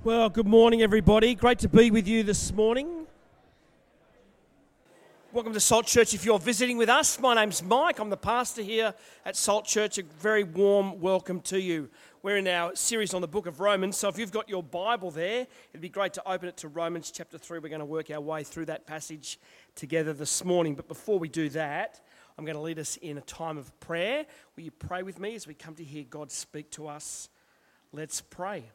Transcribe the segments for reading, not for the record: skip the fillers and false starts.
Well, good morning, everybody. Great to be with you this morning. Welcome to Salt Church. If you're visiting with us, my name's Mike. I'm the pastor here at Salt Church. A very warm welcome to you. We're in our series on the book of Romans, so if you've got your Bible there, it'd be great to open it to Romans chapter 3. We're going to work our way through that passage together this morning. But before we do that, I'm going to lead us in a time of prayer. Will you pray with me as we come to hear God speak to us? Let's pray.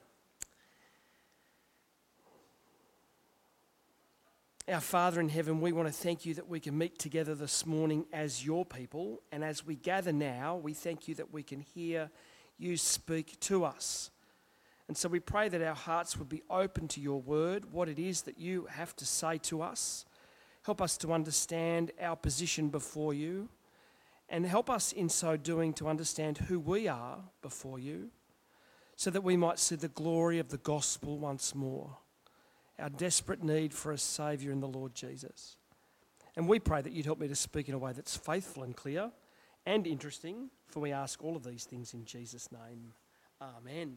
Our Father in heaven, we want to thank you that we can meet together this morning as your people. And as we gather now, we thank you that we can hear you speak to us. And so we pray that our hearts would be open to your word, what it is that you have to say to us. Help us to understand our position before you. And help us in so doing to understand who we are before you, so that we might see the glory of the gospel once more. Our desperate need for a Saviour in the Lord Jesus. And we pray that you'd help me to speak in a way that's faithful and clear and interesting, for we ask all of these things in Jesus' name. Amen.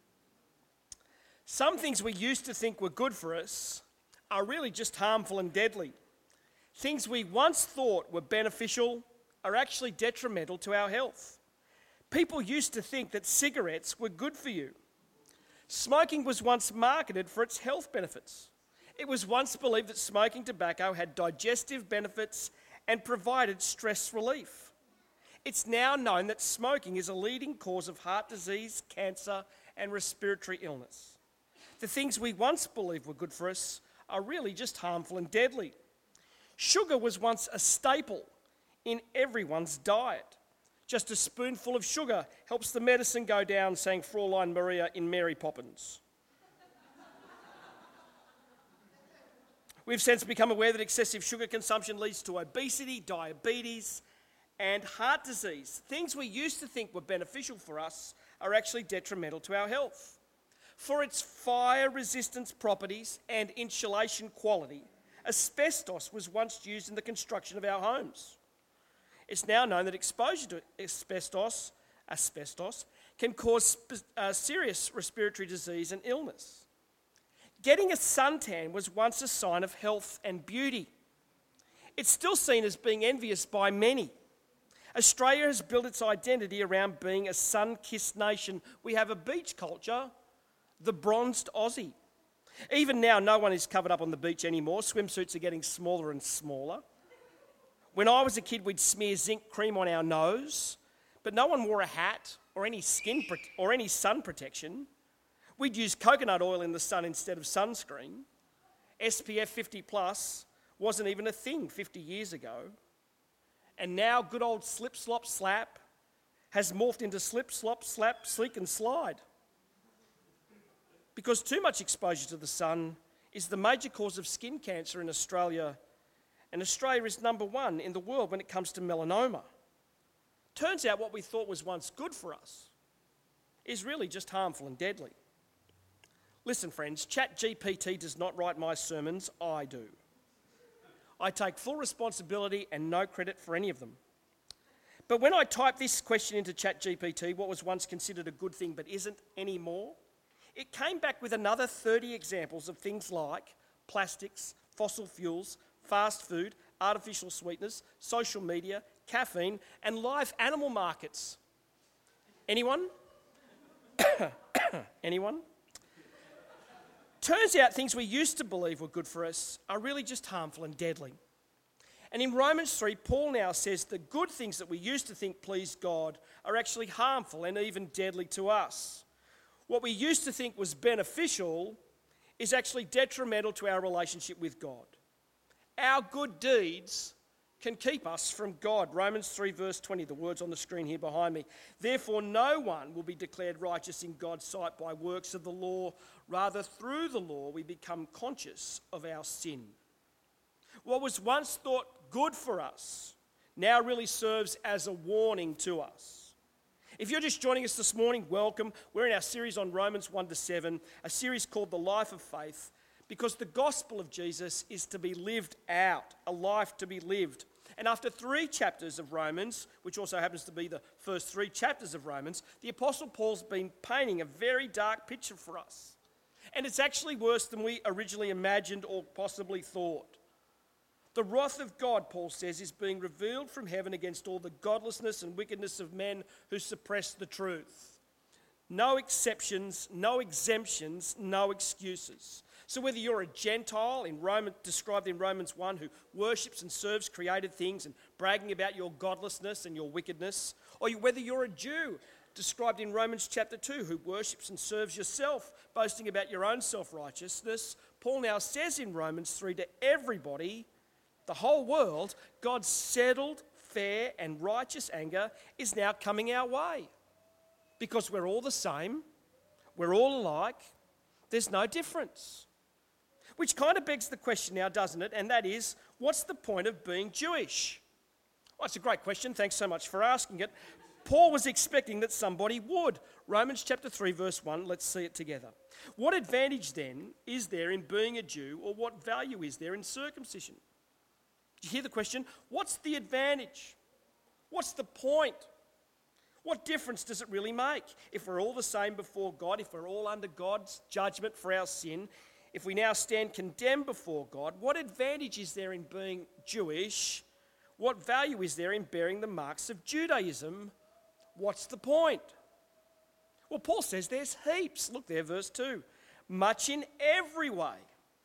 Some things we used to think were good for us are really just harmful and deadly. Things we once thought were beneficial are actually detrimental to our health. People used to think that cigarettes were good for you. Smoking was once marketed for its health benefits. It was once believed that smoking tobacco had digestive benefits and provided stress relief. It's now known that smoking is a leading cause of heart disease, cancer, and respiratory illness. The things we once believed were good for us are really just harmful and deadly. Sugar was once a staple in everyone's diet. Just a spoonful of sugar helps the medicine go down, sang Fraulein Maria in Mary Poppins. We've since become aware that excessive sugar consumption leads to obesity, diabetes, and heart disease. Things we used to think were beneficial for us are actually detrimental to our health. For its fire resistance properties and insulation quality, asbestos was once used in the construction of our homes. It's now known that exposure to asbestos can cause serious respiratory disease and illness. Getting a suntan was once a sign of health and beauty. It's still seen as being envious by many. Australia has built its identity around being a sun-kissed nation. We have a beach culture, the bronzed Aussie. Even now, no one is covered up on the beach anymore. Swimsuits are getting smaller and smaller. When I was a kid, we'd smear zinc cream on our nose, but no one wore a hat or any sun protection. We'd use coconut oil in the sun instead of sunscreen. SPF 50 plus wasn't even a thing 50 years ago. And now good old slip, slop, slap has morphed into slip, slop, slap, sleek and slide. Because too much exposure to the sun is the major cause of skin cancer in Australia. And Australia is number one in the world when it comes to melanoma. Turns out what we thought was once good for us is really just harmful and deadly. Listen, friends, ChatGPT does not write my sermons, I do. I take full responsibility and no credit for any of them. But when I type this question into ChatGPT, what was once considered a good thing but isn't anymore, it came back with another 30 examples of things like plastics, fossil fuels, fast food, artificial sweeteners, social media, caffeine, and live animal markets. Anyone? Anyone? Turns out things we used to believe were good for us are really just harmful and deadly. And in Romans 3, Paul now says the good things that we used to think pleased God are actually harmful and even deadly to us. What we used to think was beneficial is actually detrimental to our relationship with God. Our good deeds can keep us from God. Romans 3 verse 20, the words on the screen here behind me. Therefore no one will be declared righteous in God's sight by works of the law. Rather, through the law we become conscious of our sin. What was once thought good for us now really serves as a warning to us. If you're just joining us this morning, welcome. We're in our series on Romans 1 to 7, a series called The Life of Faith. Because the gospel of Jesus is to be lived out, a life to be lived. And after 3 chapters of Romans, which also happens to be the first 3 chapters of Romans, the Apostle Paul's been painting a very dark picture for us. And it's actually worse than we originally imagined or possibly thought. The wrath of God, Paul says, is being revealed from heaven against all the godlessness and wickedness of men who suppress the truth. No exceptions, no exemptions, no excuses. So whether you're a Gentile, described in Romans 1, who worships and serves created things and bragging about your godlessness and your wickedness, or whether you're a Jew, described in Romans chapter 2, who worships and serves yourself, boasting about your own self-righteousness, Paul now says in Romans 3 to everybody, the whole world, God's settled, fair and righteous anger is now coming our way. Because we're all the same, we're all alike, there's no difference. Which kind of begs the question now, doesn't it? And that is, what's the point of being Jewish? Well, it's a great question, thanks so much for asking it. Paul was expecting that somebody would. Romans chapter 3 verse 1, let's see it together. What advantage then is there in being a Jew, or what value is there in circumcision? Did you hear the question? What's the advantage? What's the point? What difference does it really make? If we're all the same before God, if we're all under God's judgment for our sin, if we now stand condemned before God, what advantage is there in being Jewish? What value is there in bearing the marks of Judaism? What's the point? Well, Paul says there's heaps. Look there, verse 2. Much in every way.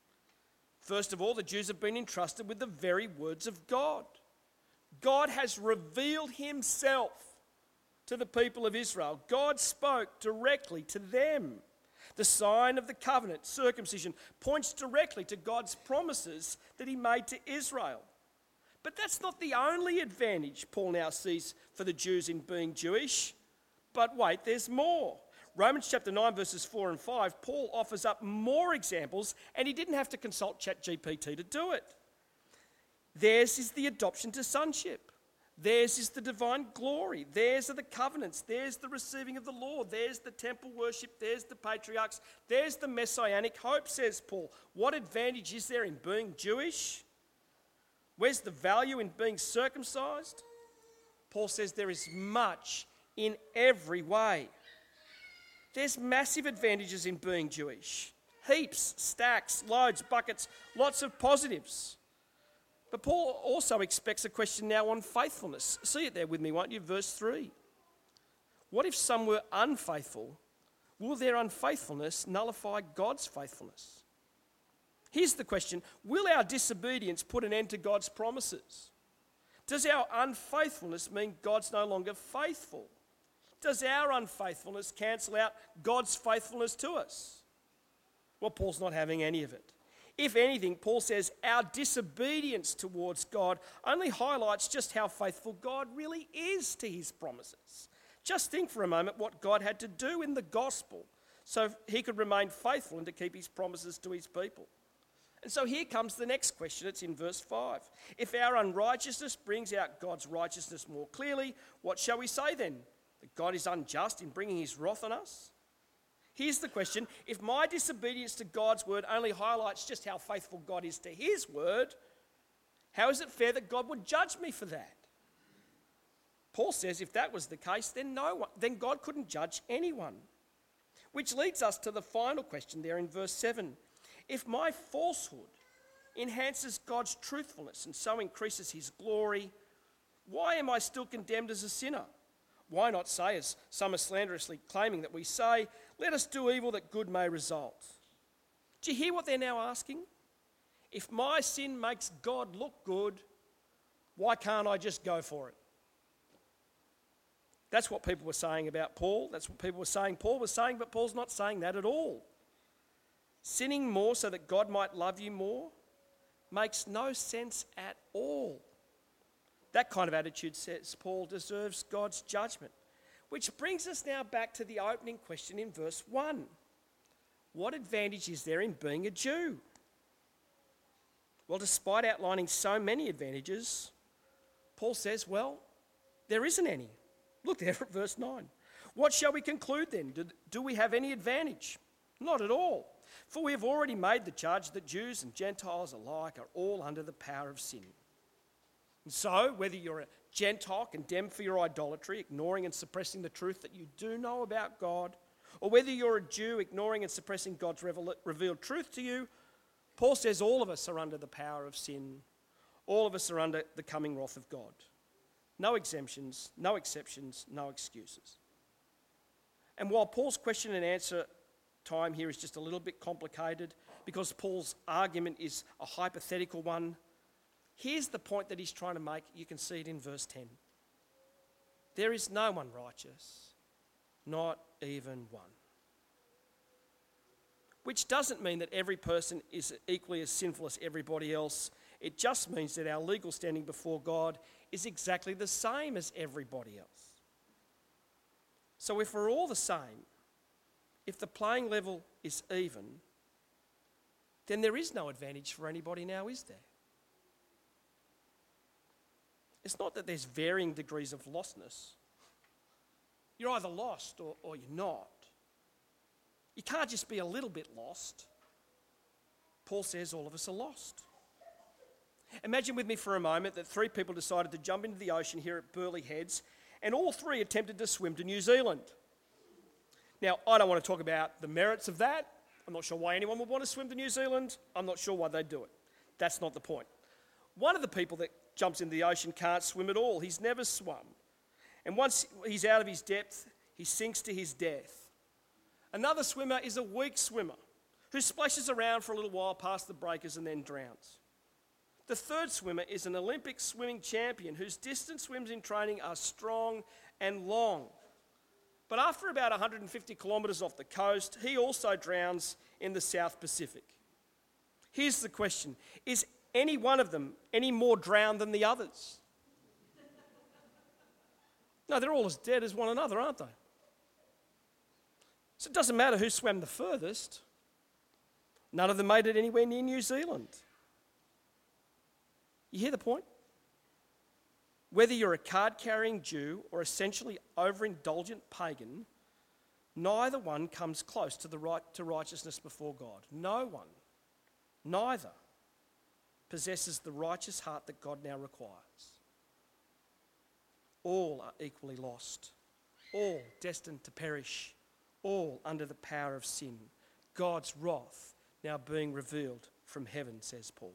First of all, the Jews have been entrusted with the very words of God. God has revealed himself to the people of Israel. God spoke directly to them. The sign of the covenant, circumcision, points directly to God's promises that he made to Israel. But that's not the only advantage Paul now sees for the Jews in being Jewish. But wait, there's more. Romans chapter 9 verses 4 and 5, Paul offers up more examples, and he didn't have to consult ChatGPT to do it. Theirs is the adoption to sonship. Theirs is the divine glory. Theirs are the covenants. There's the receiving of the law. There's the temple worship. There's the patriarchs. There's the messianic hope, says Paul. What advantage is there in being Jewish? Where's the value in being circumcised? Paul says there is much in every way. There's massive advantages in being Jewish. Heaps, stacks, loads, buckets, lots of positives. But Paul also expects a question now on faithfulness. See it there with me, won't you? Verse 3. What if some were unfaithful? Will their unfaithfulness nullify God's faithfulness? Here's the question. Will our disobedience put an end to God's promises? Does our unfaithfulness mean God's no longer faithful? Does our unfaithfulness cancel out God's faithfulness to us? Well, Paul's not having any of it. If anything, Paul says our disobedience towards God only highlights just how faithful God really is to his promises. Just think for a moment what God had to do in the gospel so he could remain faithful and to keep his promises to his people. And so here comes the next question. It's in verse 5. If our unrighteousness brings out God's righteousness more clearly, what shall we say then? That God is unjust in bringing his wrath on us? Here's the question. If my disobedience to God's word only highlights just how faithful God is to his word, how is it fair that God would judge me for that? Paul says if that was the case, then God couldn't judge anyone. Which leads us to the final question there in verse 7. If my falsehood enhances God's truthfulness and so increases his glory, why am I still condemned as a sinner? Why not say, as some are slanderously claiming that we say, let us do evil that good may result? Do you hear what they're now asking? If my sin makes God look good, why can't I just go for it? That's what people were saying about Paul. That's what people were saying Paul was saying, but Paul's not saying that at all. Sinning more so that God might love you more makes no sense at all. That kind of attitude, says Paul, deserves God's judgment. Which brings us now back to the opening question in verse 1. What advantage is there in being a Jew? Well, despite outlining so many advantages, Paul says, well, there isn't any. Look there at verse 9. What shall we conclude then? Do we have any advantage? Not at all. For we have already made the charge that Jews and Gentiles alike are all under the power of sin. And so, whether you're a Gentile condemned for your idolatry, ignoring and suppressing the truth that you do know about God, or whether you're a Jew ignoring and suppressing God's revealed truth to you, Paul says all of us are under the power of sin. All of us are under the coming wrath of God. No exemptions, no exceptions, no excuses. And while Paul's question and answer time here is just a little bit complicated because Paul's argument is a hypothetical one, here's the point that he's trying to make. You can see it in verse 10. There is no one righteous, not even one. Which doesn't mean that every person is equally as sinful as everybody else. It just means that our legal standing before God is exactly the same as everybody else. So if we're all the same, if the playing level is even, then there is no advantage for anybody now, is there? It's not that there's varying degrees of lostness. You're either lost or you're not. You can't just be a little bit lost. Paul says all of us are lost. Imagine with me for a moment that 3 people decided to jump into the ocean here at Burleigh Heads, and all 3 attempted to swim to New Zealand. Now, I don't want to talk about the merits of that. I'm not sure why anyone would want to swim to New Zealand. I'm not sure why they'd do it. That's not the point. One of the people that jumps into the ocean can't swim at all. He's never swum. And once he's out of his depth, he sinks to his death. Another swimmer is a weak swimmer who splashes around for a little while past the breakers and then drowns. The third swimmer is an Olympic swimming champion whose distance swims in training are strong and long. But after about 150 kilometres off the coast, he also drowns in the South Pacific. Here's the question: is any one of them any more drowned than the others? No, they're all as dead as one another, aren't they? So it doesn't matter who swam the furthest. None of them made it anywhere near New Zealand. You hear the point? Whether you're a card-carrying Jew or essentially overindulgent pagan, neither one comes close to the right to righteousness before God. No one, neither, possesses the righteous heart that God now requires. All are equally lost, all destined to perish, all under the power of sin. God's wrath now being revealed from heaven, says Paul.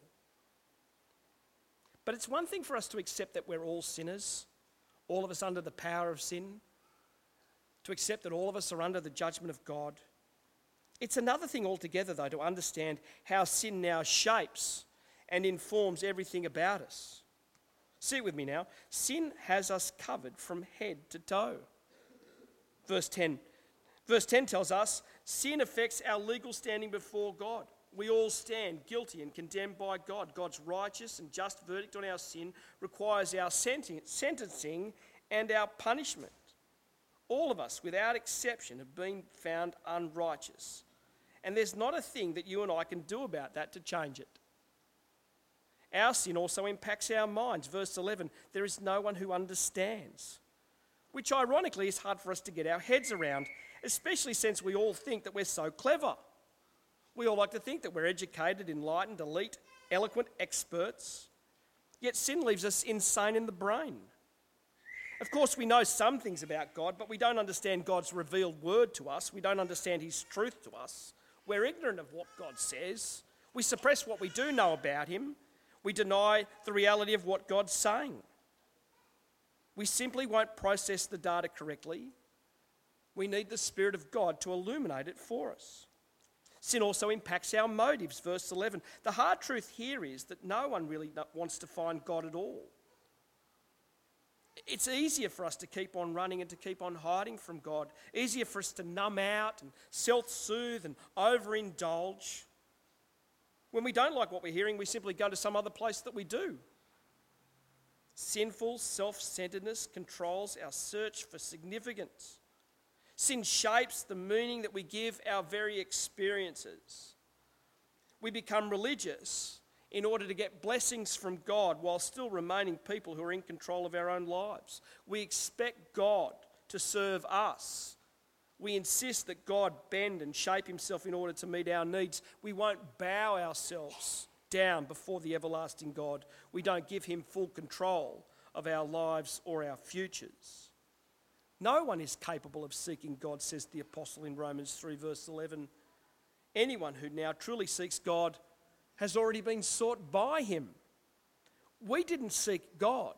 But it's one thing for us to accept that we're all sinners, all of us under the power of sin, to accept that all of us are under the judgment of God. It's another thing altogether, though, to understand how sin now shapes and informs everything about us. See it with me now. Sin has us covered from head to toe. Verse 10 tells us sin affects our legal standing before God. We all stand guilty and condemned by God. God's righteous and just verdict on our sin requires our sentencing and our punishment. All of us, without exception, have been found unrighteous. And there's not a thing that you and I can do about that to change it. Our sin also impacts our minds. Verse 11, there is no one who understands, which ironically is hard for us to get our heads around, especially since we all think that we're so clever. We all like to think that we're educated, enlightened, elite, eloquent experts. Yet sin leaves us insane in the brain. Of course, we know some things about God, but we don't understand God's revealed word to us. We don't understand his truth to us. We're ignorant of what God says. We suppress what we do know about him. We deny the reality of what God's saying. We simply won't process the data correctly. We need the Spirit of God to illuminate it for us. Sin also impacts our motives. Verse 11. The hard truth here is that no one really wants to find God at all. It's easier for us to keep on running and to keep on hiding from God. Easier for us to numb out and self-soothe and overindulge. When we don't like what we're hearing, we simply go to some other place that we do. Sinful self-centeredness controls our search for significance. Sin shapes the meaning that we give our very experiences. We become religious in order to get blessings from God while still remaining people who are in control of our own lives. We expect God to serve us. We insist that God bend and shape himself in order to meet our needs. We won't bow ourselves down before the everlasting God. We don't give him full control of our lives or our futures. No one is capable of seeking God, says the apostle in Romans 3 verse 11. Anyone who now truly seeks God has already been sought by him. We didn't seek God.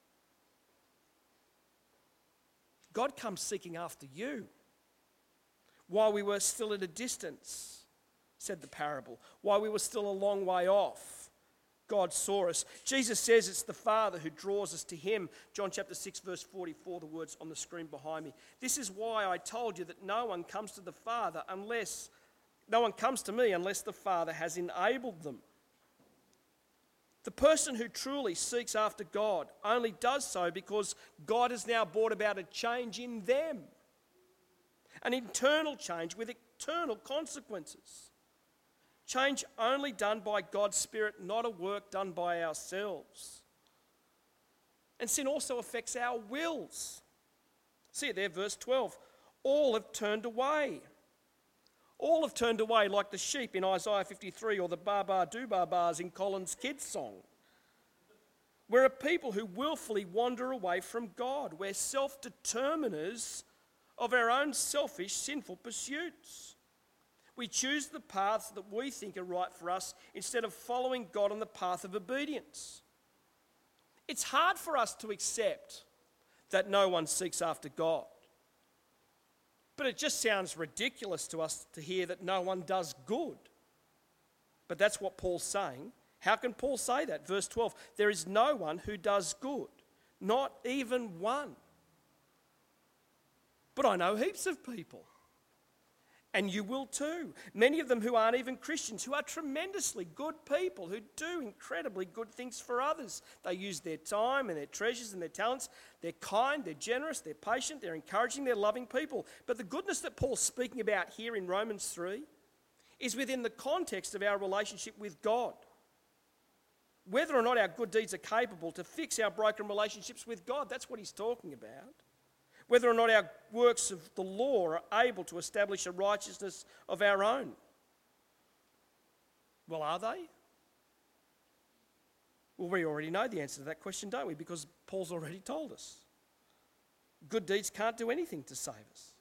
God comes seeking after you. While we were still at a distance, said the parable, while we were still a long way off, God saw us. Jesus says it's the Father who draws us to him. John chapter 6 verse 44, the words on the screen behind me. This is why I told you that no one comes to me unless the Father has enabled them. The person who truly seeks after God only does so because God has now brought about a change in them. An internal change with eternal consequences. Change only done by God's Spirit, not a work done by ourselves. And sin also affects our wills. See it there, verse 12. All have turned away. All have turned away like the sheep in Isaiah 53 or the ba-ba-do-ba-bas in Collins' kids' song. We're a people who willfully wander away from God. We're self-determiners of our own selfish, sinful pursuits. We choose the paths that we think are right for us instead of following God on the path of obedience. It's hard for us to accept that no one seeks after God. But it just sounds ridiculous to us to hear that no one does good. But that's what Paul's saying. How can Paul say that? Verse 12, there is no one who does good, not even one. But I know heaps of people, and you will too. Many of them who aren't even Christians, who are tremendously good people, who do incredibly good things for others. They use their time and their treasures and their talents. They're kind, they're generous, they're patient, they're encouraging, they're loving people. But the goodness that Paul's speaking about here in Romans 3 is within the context of our relationship with God. Whether or not our good deeds are capable to fix our broken relationships with God, that's what he's talking about. Whether or not our works of the law are able to establish a righteousness of our own. Well, are they? Well, we already know the answer to that question, don't we? Because Paul's already told us. Good deeds can't do anything to save us.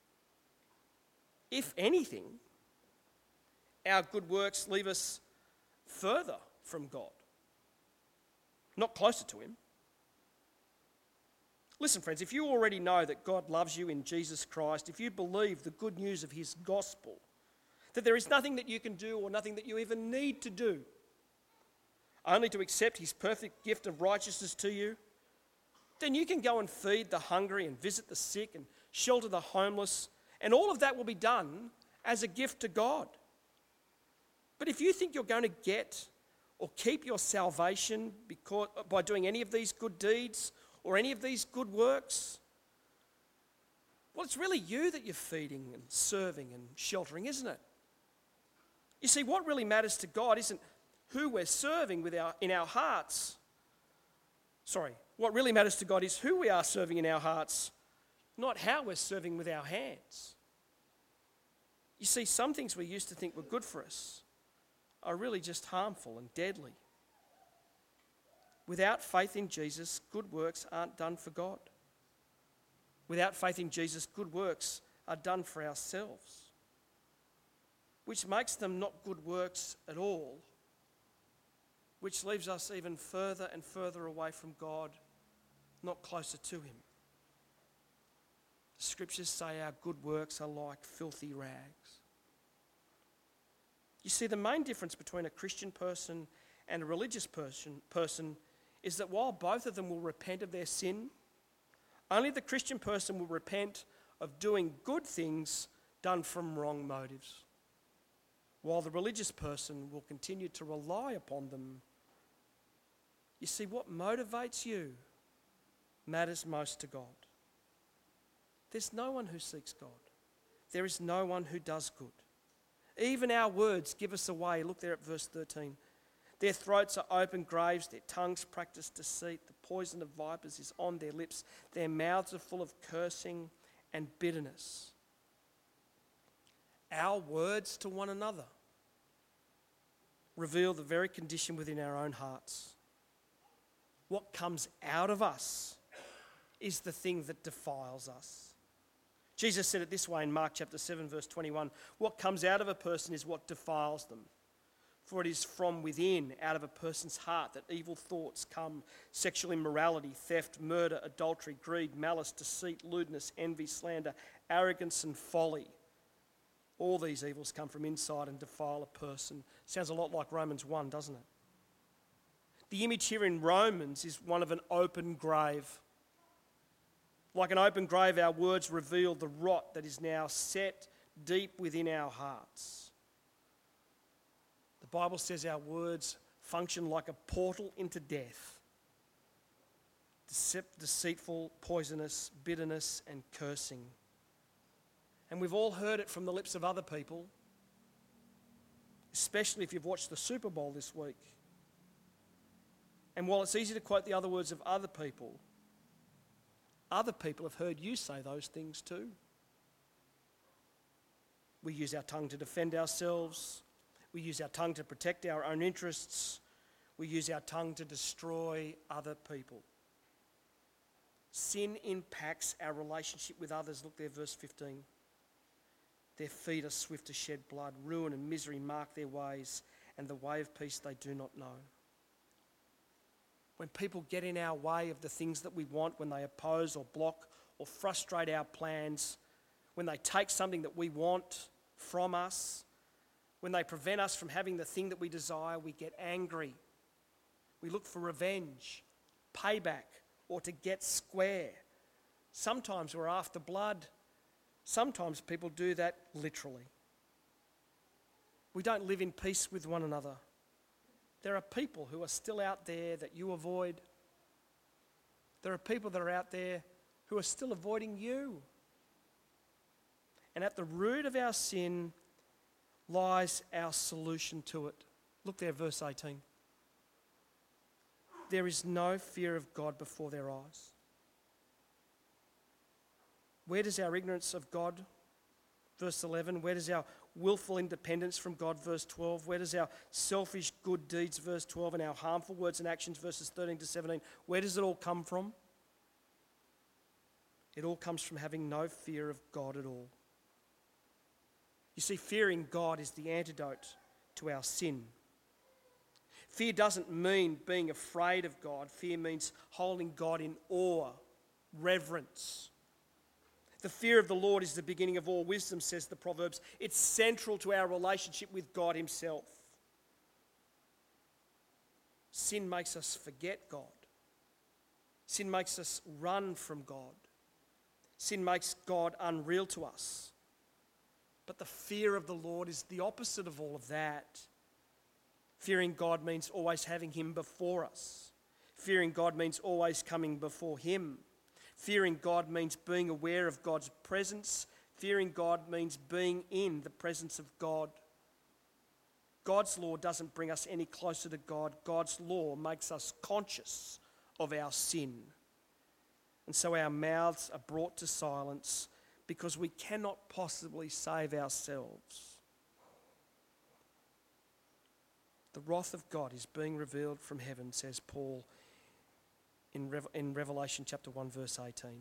If anything, our good works leave us further from God, not closer to him. Listen, friends, if you already know that God loves you in Jesus Christ, if you believe the good news of his gospel, that there is nothing that you can do or nothing that you even need to do, only to accept his perfect gift of righteousness to you, then you can go and feed the hungry and visit the sick and shelter the homeless, and all of that will be done as a gift to God. But if you think you're going to get or keep your salvation by doing any of these good deeds or any of these good works, well, it's really you that you're feeding and serving and sheltering, isn't it? You see, what really matters to God isn't who we're serving in our hearts. What really matters to God is who we are serving in our hearts, not how we're serving with our hands. You see, some things we used to think were good for us are really just harmful and deadly. Without faith in Jesus, good works aren't done for God. Without faith in Jesus, good works are done for ourselves, which makes them not good works at all, which leaves us even further and further away from God, not closer to him. The scriptures say our good works are like filthy rags. You see, the main difference between a Christian person and a religious person is that while both of them will repent of their sin, only the Christian person will repent of doing good things done from wrong motives, while the religious person will continue to rely upon them. You see, what motivates you matters most to God. There's no one who seeks God. There is no one who does good. Even our words give us away. Look there at verse 13. Their throats are open graves, their tongues practice deceit, the poison of vipers is on their lips, their mouths are full of cursing and bitterness. Our words to one another reveal the very condition within our own hearts. What comes out of us is the thing that defiles us. Jesus said it this way in Mark chapter 7, verse 21. What comes out of a person is what defiles them. For it is from within, out of a person's heart, that evil thoughts come: sexual immorality, theft, murder, adultery, greed, malice, deceit, lewdness, envy, slander, arrogance and folly. All these evils come from inside and defile a person. Sounds a lot like Romans 1, doesn't it? The image here in Romans is one of an open grave. Like an open grave, our words reveal the rot that is now set deep within our hearts. The Bible says our words function like a portal into death. Deceitful, poisonous, bitterness and cursing. And we've all heard it from the lips of other people, especially if you've watched the Super Bowl this week. And while it's easy to quote the other words of other people have heard you say those things too. We use our tongue to defend ourselves. We use our tongue to protect our own interests. We use our tongue to destroy other people. Sin impacts our relationship with others. Look there, verse 15. Their feet are swift to shed blood. Ruin and misery mark their ways, and the way of peace they do not know. When people get in our way of the things that we want, when they oppose or block or frustrate our plans, when they take something that we want from us, when they prevent us from having the thing that we desire, we get angry. We look for revenge, payback, or to get square. Sometimes we're after blood. Sometimes people do that literally. We don't live in peace with one another. There are people who are still out there that you avoid. There are people that are out there who are still avoiding you. And at the root of our sin lies our solution to it. Look there, verse 18. There is no fear of God before their eyes. Where does our ignorance of God, verse 11, where does our willful independence from God, verse 12, where does our selfish good deeds, verse 12, and our harmful words and actions, verses 13 to 17, where does it all come from? It all comes from having no fear of God at all. You see, fearing God is the antidote to our sin. Fear doesn't mean being afraid of God. Fear means holding God in awe, reverence. The fear of the Lord is the beginning of all wisdom, says the Proverbs. It's central to our relationship with God himself. Sin makes us forget God. Sin makes us run from God. Sin makes God unreal to us. But the fear of the Lord is the opposite of all of that. Fearing God means always having him before us. Fearing God means always coming before him. Fearing God means being aware of God's presence. Fearing God means being in the presence of God. God's law doesn't bring us any closer to God. God's law makes us conscious of our sin. And so our mouths are brought to silence because we cannot possibly save ourselves. The wrath of God is being revealed from heaven, says Paul in Revelation chapter 1 verse 18.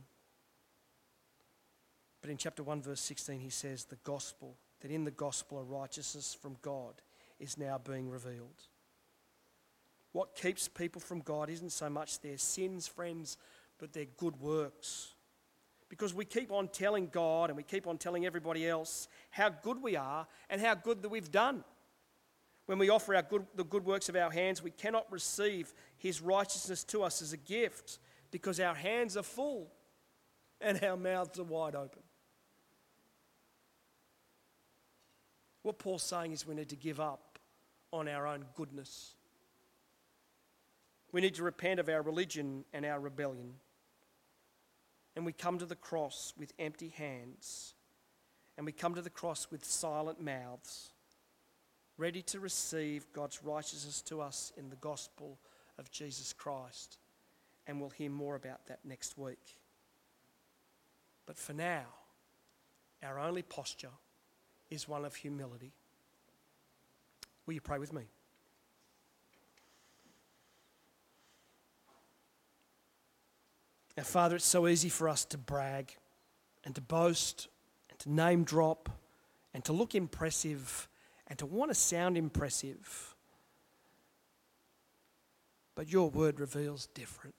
But in chapter 1 verse 16 he says that in the gospel a righteousness from God is now being revealed. What keeps people from God isn't so much their sins, friends, but their good works. Because we keep on telling God and we keep on telling everybody else how good we are and how good that we've done. When we offer the good works of our hands, we cannot receive his righteousness to us as a gift because our hands are full and our mouths are wide open. What Paul's saying is we need to give up on our own goodness. We need to repent of our religion and our rebellion. And we come to the cross with empty hands. And we come to the cross with silent mouths, ready to receive God's righteousness to us in the gospel of Jesus Christ. And we'll hear more about that next week. But for now, our only posture is one of humility. Will you pray with me? Now, Father, it's so easy for us to brag and to boast and to name drop and to look impressive and to want to sound impressive. But your word reveals different.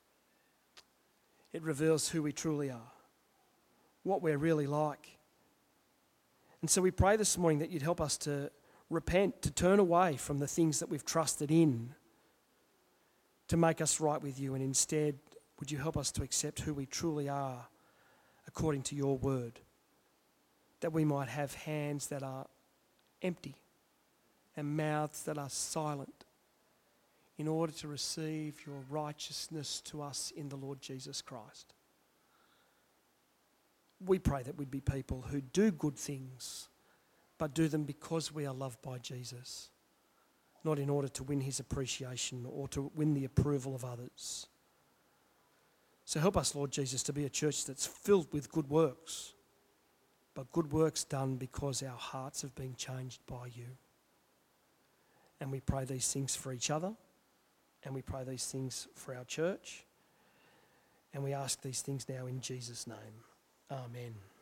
It reveals who we truly are, what we're really like. And so we pray this morning that you'd help us to repent, to turn away from the things that we've trusted in to make us right with you, and instead, would you help us to accept who we truly are according to your word, that we might have hands that are empty and mouths that are silent in order to receive your righteousness to us in the Lord Jesus Christ. We pray that we'd be people who do good things, but do them because we are loved by Jesus, not in order to win his appreciation or to win the approval of others. So help us, Lord Jesus, to be a church that's filled with good works, but good works done because our hearts have been changed by you. And we pray these things for each other, and we pray these things for our church, and we ask these things now in Jesus' name. Amen.